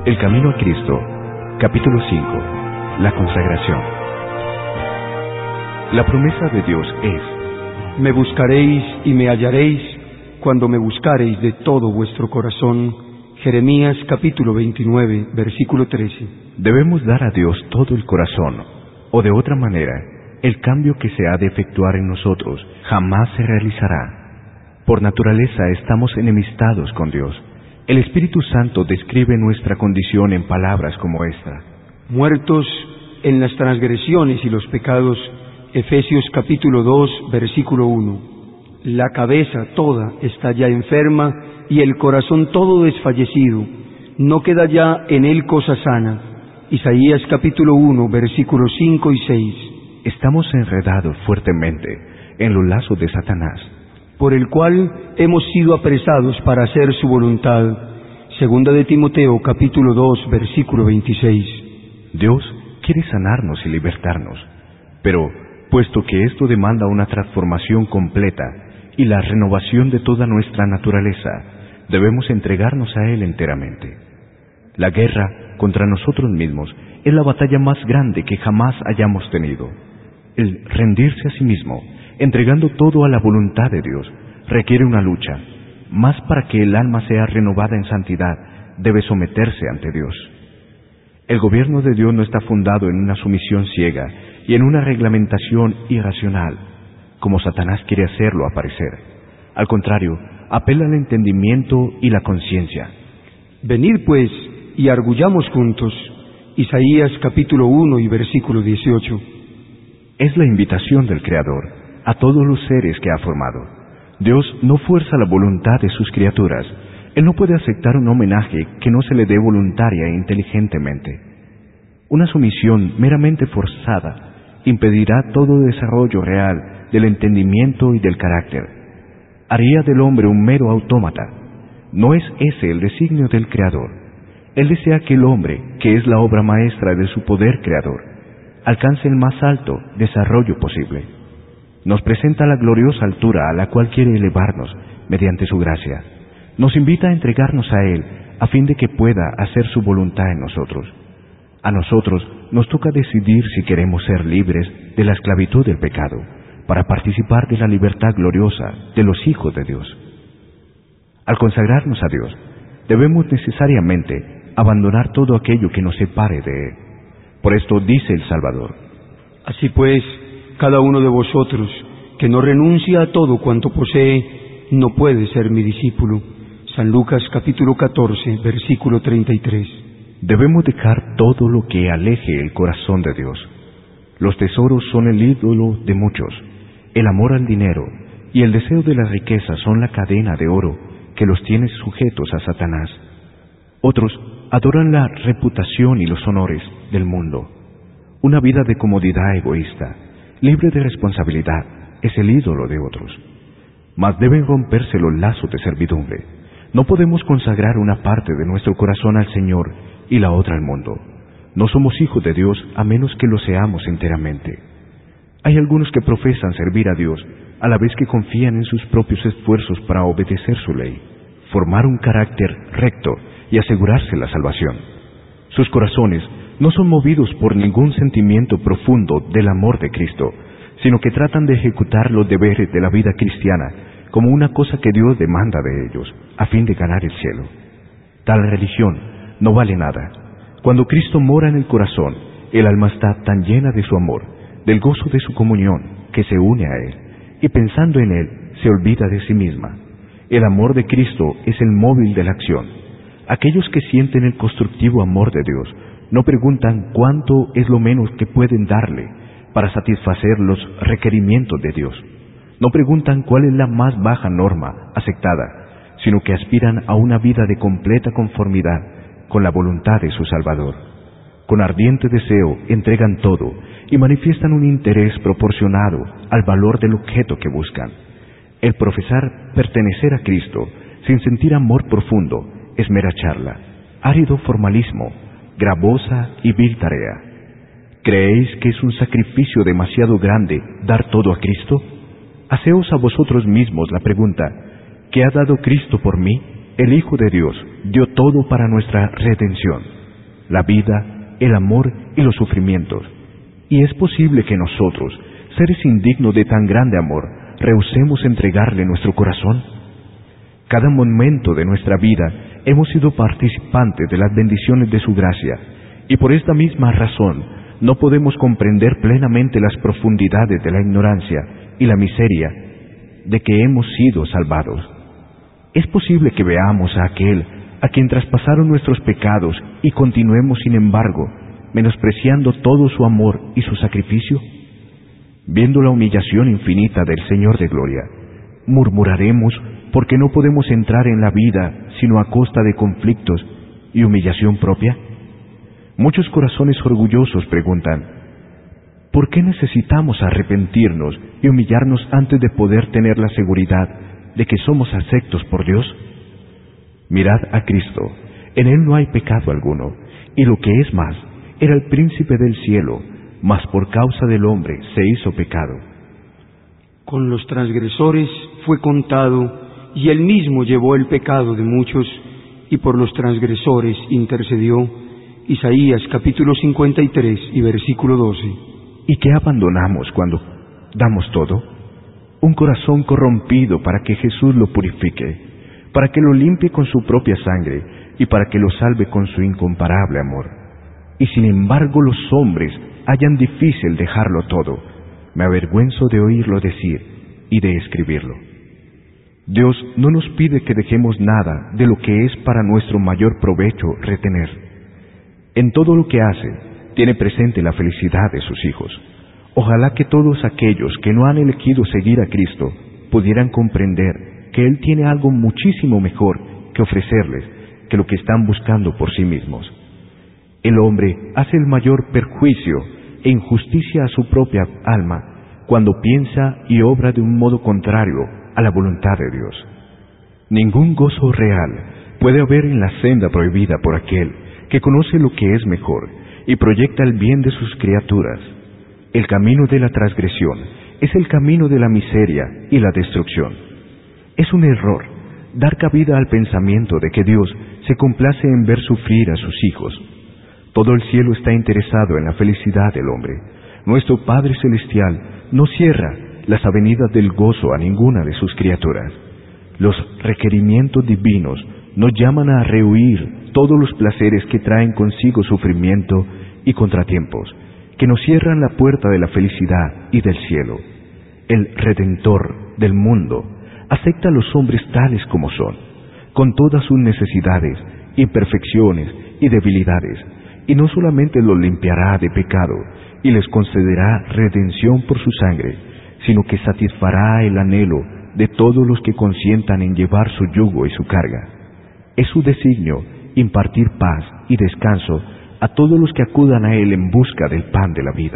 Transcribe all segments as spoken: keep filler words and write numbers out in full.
El camino a Cristo, capítulo cinco. La consagración. La promesa de Dios es: me buscaréis y me hallaréis cuando me buscareis de todo vuestro corazón. Jeremías capítulo veintinueve, versículo trece. Debemos dar a Dios todo el corazón, o de otra manera, el cambio que se ha de efectuar en nosotros jamás se realizará. Por naturaleza estamos enemistados con Dios. El Espíritu Santo describe nuestra condición en palabras como esta: muertos en las transgresiones y los pecados. Efesios capítulo dos, versículo uno. La cabeza toda está ya enferma y el corazón todo desfallecido. No queda ya en él cosa sana. Isaías capítulo uno, versículos cinco y seis. Estamos enredados fuertemente en los lazos de Satanás, por el cual hemos sido apresados para hacer su voluntad. Segunda de Timoteo capítulo dos, versículo veintiséis. Dios quiere sanarnos y libertarnos, pero puesto que esto demanda una transformación completa y la renovación de toda nuestra naturaleza, debemos entregarnos a Él enteramente. La guerra contra nosotros mismos es la batalla más grande que jamás hayamos tenido. El rendirse a sí mismo, entregando todo a la voluntad de Dios, requiere una lucha. Más para que el alma sea renovada en santidad, debe someterse ante Dios. El gobierno de Dios no está fundado en una sumisión ciega y en una reglamentación irracional, como Satanás quiere hacerlo aparecer. Al contrario, apela al entendimiento y la conciencia. Venid pues y arguyamos juntos. Isaías capítulo uno y versículo dieciocho. Es la invitación del Creador a todos los seres que ha formado. Dios no fuerza la voluntad de sus criaturas. Él no puede aceptar un homenaje que no se le dé voluntaria e inteligentemente. Una sumisión meramente forzada impedirá todo desarrollo real del entendimiento y del carácter. Haría del hombre un mero autómata. No es ese el designio del Creador. Él desea que el hombre, que es la obra maestra de su poder creador, alcance el más alto desarrollo posible. Nos presenta la gloriosa altura a la cual quiere elevarnos mediante su gracia. Nos invita a entregarnos a Él a fin de que pueda hacer su voluntad en nosotros. A nosotros nos toca decidir si queremos ser libres de la esclavitud del pecado para participar de la libertad gloriosa de los hijos de Dios. Al consagrarnos a Dios, debemos necesariamente abandonar todo aquello que nos separe de Él. Por esto dice el Salvador: así pues, cada uno de vosotros que no renuncia a todo cuanto posee, no puede ser mi discípulo. San Lucas capítulo catorce, versículo treinta y tres. Debemos dejar todo lo que aleje el corazón de Dios. Los tesoros son el ídolo de muchos. El amor al dinero y el deseo de la riqueza son la cadena de oro que los tiene sujetos a Satanás. Otros adoran la reputación y los honores del mundo. Una vida de comodidad egoísta, libre de responsabilidad, es el ídolo de otros. Mas deben romperse los lazos de servidumbre. No podemos consagrar una parte de nuestro corazón al Señor y la otra al mundo. No somos hijos de Dios a menos que lo seamos enteramente. Hay algunos que profesan servir a Dios a la vez que confían en sus propios esfuerzos para obedecer su ley, formar un carácter recto y asegurarse la salvación. Sus corazones no son movidos por ningún sentimiento profundo del amor de Cristo, sino que tratan de ejecutar los deberes de la vida cristiana como una cosa que Dios demanda de ellos, a fin de ganar el cielo. Tal religión no vale nada. Cuando Cristo mora en el corazón, el alma está tan llena de su amor, del gozo de su comunión, que se une a Él, y pensando en Él, se olvida de sí misma. El amor de Cristo es el móvil de la acción. Aquellos que sienten el constructivo amor de Dios no preguntan cuánto es lo menos que pueden darle para satisfacer los requerimientos de Dios. No preguntan cuál es la más baja norma aceptada, sino que aspiran a una vida de completa conformidad con la voluntad de su Salvador. Con ardiente deseo entregan todo y manifiestan un interés proporcionado al valor del objeto que buscan. El profesar pertenecer a Cristo sin sentir amor profundo es mera charla, árido formalismo, gravosa y vil tarea. ¿Creéis que es un sacrificio demasiado grande dar todo a Cristo? Haceos a vosotros mismos la pregunta: ¿qué ha dado Cristo por mí? el Hijo de Dios dio todo para nuestra redención, la vida, el amor y los sufrimientos. Y es posible que nosotros, seres indignos de tan grande amor, rehusemos entregarle nuestro corazón. Cada momento de nuestra vida hemos sido participantes de las bendiciones de su gracia, y por esta misma razón no podemos comprender plenamente las profundidades de la ignorancia y la miseria de que hemos sido salvados. Es posible que veamos a aquel a quien traspasaron nuestros pecados y continuemos, sin embargo, menospreciando todo su amor y su sacrificio. Viendo la humillación infinita del Señor de gloria, murmuraremos porque no podemos entrar en la vida sino a costa de conflictos y humillación propia. Muchos corazones orgullosos preguntan: ¿por qué necesitamos arrepentirnos y humillarnos antes de poder tener la seguridad de que somos aceptos por Dios? Mirad a Cristo, en Él no hay pecado alguno, y lo que es más, era el príncipe del cielo, mas por causa del hombre se hizo pecado. Con los transgresores fue contado, y Él mismo llevó el pecado de muchos, y por los transgresores intercedió. Isaías capítulo cincuenta y tres y versículo doce. ¿Y qué abandonamos cuando damos todo? Un corazón corrompido para que Jesús lo purifique, para que lo limpie con su propia sangre y para que lo salve con su incomparable amor. Y sin embargo los hombres hallan difícil dejarlo todo. Me avergüenzo de oírlo decir y de escribirlo. Dios no nos pide que dejemos nada de lo que es para nuestro mayor provecho retener. En todo lo que hace, tiene presente la felicidad de sus hijos. Ojalá que todos aquellos que no han elegido seguir a Cristo pudieran comprender que Él tiene algo muchísimo mejor que ofrecerles que lo que están buscando por sí mismos. El hombre hace el mayor perjuicio e injusticia a su propia alma cuando piensa y obra de un modo contrario a la voluntad de Dios. Ningún gozo real puede haber en la senda prohibida por aquel que conoce lo que es mejor y proyecta el bien de sus criaturas. El camino de la transgresión es el camino de la miseria y la destrucción. Es un error dar cabida al pensamiento de que Dios se complace en ver sufrir a sus hijos. Todo el cielo está interesado en la felicidad del hombre. Nuestro Padre Celestial no cierra las avenidas del gozo a ninguna de sus criaturas. Los requerimientos divinos nos llaman a rehuir todos los placeres que traen consigo sufrimiento y contratiempos, que nos cierran la puerta de la felicidad y del cielo. El Redentor del mundo acepta a los hombres tales como son, con todas sus necesidades, imperfecciones y debilidades, y no solamente los limpiará de pecado y les concederá redención por su sangre, sino que satisfará el anhelo de todos los que consientan en llevar su yugo y su carga. Es su designio impartir paz y descanso a todos los que acudan a Él en busca del pan de la vida.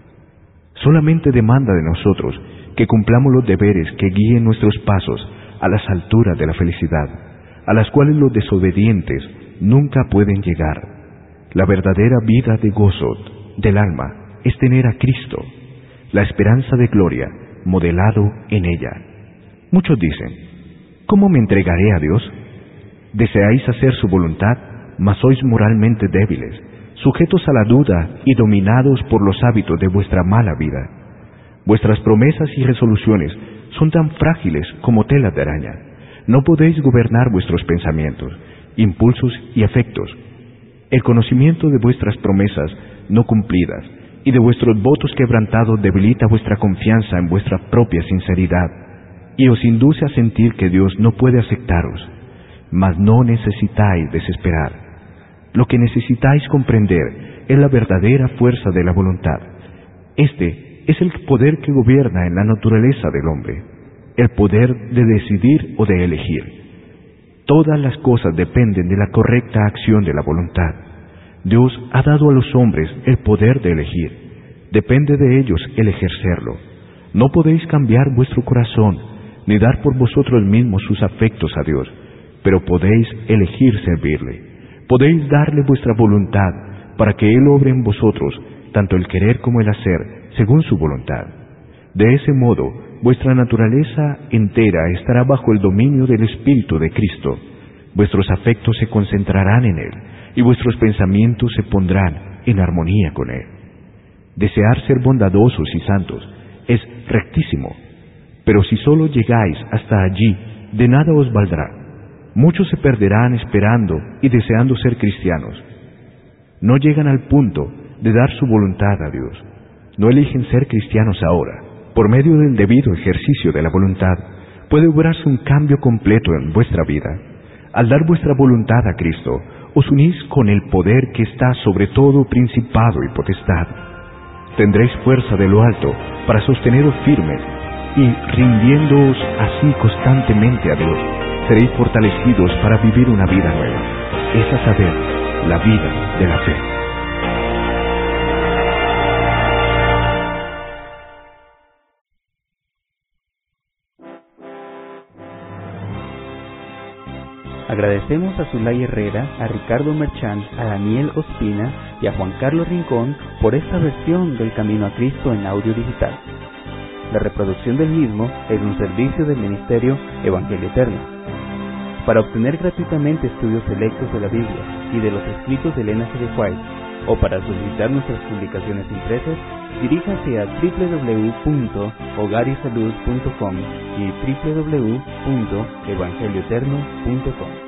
Solamente demanda de nosotros que cumplamos los deberes que guíen nuestros pasos a las alturas de la felicidad, a las cuales los desobedientes nunca pueden llegar. La verdadera vida de gozo del alma es tener a Cristo, la esperanza de gloria, modelado en ella. Muchos dicen: ¿cómo me entregaré a Dios? Deseáis hacer su voluntad, mas sois moralmente débiles, sujetos a la duda y dominados por los hábitos de vuestra mala vida. Vuestras promesas y resoluciones son tan frágiles como telas de araña. No podéis gobernar vuestros pensamientos, impulsos y afectos. El conocimiento de vuestras promesas no cumplidas y de vuestros votos quebrantados debilita vuestra confianza en vuestra propia sinceridad y os induce a sentir que Dios no puede aceptaros. Mas no necesitáis desesperar. Lo que necesitáis comprender es la verdadera fuerza de la voluntad. Este es el poder que gobierna en la naturaleza del hombre, el poder de decidir o de elegir. Todas las cosas dependen de la correcta acción de la voluntad. Dios ha dado a los hombres el poder de elegir. Depende de ellos el ejercerlo. No podéis cambiar vuestro corazón, ni dar por vosotros mismos sus afectos a Dios, pero podéis elegir servirle. Podéis darle vuestra voluntad para que Él obre en vosotros tanto el querer como el hacer según su voluntad. De ese modo, vuestra naturaleza entera estará bajo el dominio del Espíritu de Cristo. Vuestros afectos se concentrarán en Él, y vuestros pensamientos se pondrán en armonía con Él. Desear ser bondadosos y santos es rectísimo, pero si solo llegáis hasta allí, de nada os valdrá. Muchos se perderán esperando y deseando ser cristianos. No llegan al punto de dar su voluntad a Dios. No eligen ser cristianos ahora. Por medio del debido ejercicio de la voluntad, puede obrarse un cambio completo en vuestra vida. Al dar vuestra voluntad a Cristo, os unís con el poder que está sobre todo principado y potestad. Tendréis fuerza de lo alto para sosteneros firmes y, rindiéndoos así constantemente a Dios, seréis fortalecidos para vivir una vida nueva, es a saber, la vida de la fe. Agradecemos a Zulay Herrera, a Ricardo Merchán, a Daniel Ospina y a Juan Carlos Rincón por esta versión del Camino a Cristo en audio digital. La reproducción del mismo es un servicio del Ministerio Evangelio Eterno. Para obtener gratuitamente estudios selectos de la Biblia y de los escritos de Elena G. de White, o para solicitar nuestras publicaciones impresas, diríjase a doble u doble u doble u punto hogar y salud punto com y doble u doble u doble u punto evangelio eterno punto com.